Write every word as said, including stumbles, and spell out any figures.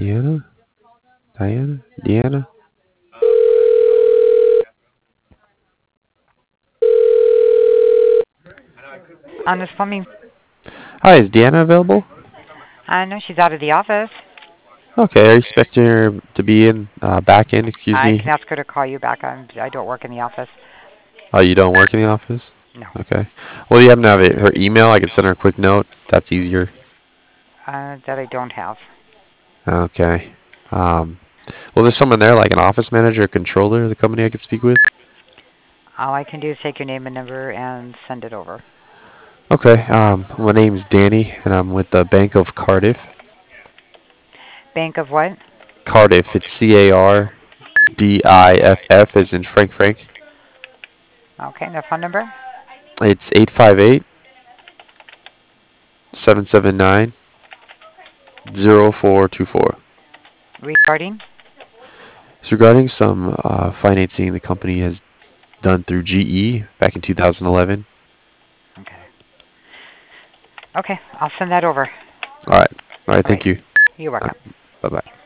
Deanna? Diana? Deanna? Honest Plumbing. Hi, is Deanna available? I know she's out of the office. Okay, are you expecting her to be in, uh, back in, excuse I can me? ask her to call you back. I'm, I don't work in the office. Oh, you don't work in the office? No. Okay. Well, do you happen to have it, her email? I could send her a quick note. That's easier. Uh, that I don't have. Okay. Um, well, there's someone there, like an office manager or controller of the company I could speak with? All I can do is take your name and number and send it over. Okay, um, my name's Danny, and I'm with the Bank of Cardiff. Bank of what? Cardiff, it's C A R D I F F, as in Frank Frank. Okay, the phone number? It's eight five eight, seven seven nine, zero four two four. Regarding? It's regarding some uh, financing the company has done through G E back in two thousand eleven. Okay. Okay, I'll send that over. All right. All right, All right. thank you. You're All welcome. right, bye-bye.